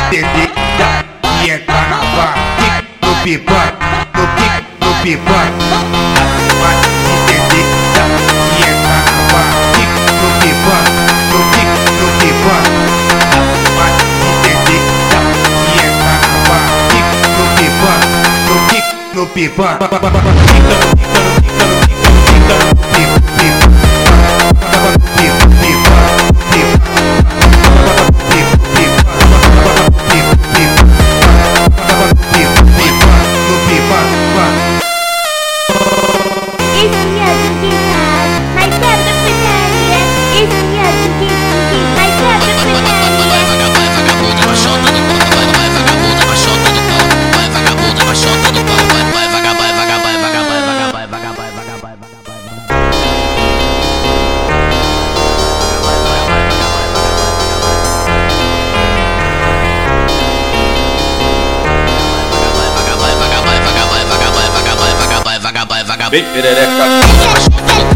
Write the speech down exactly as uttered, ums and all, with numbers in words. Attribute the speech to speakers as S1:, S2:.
S1: entender que é carnaval. Pique no pipa, no pique no pipa. Vai entender que é carnaval. Pique no pipa, no pique no pipa. Vai entender que é carnaval. Pique no pipa, no pique no pipa.
S2: Vem perereca.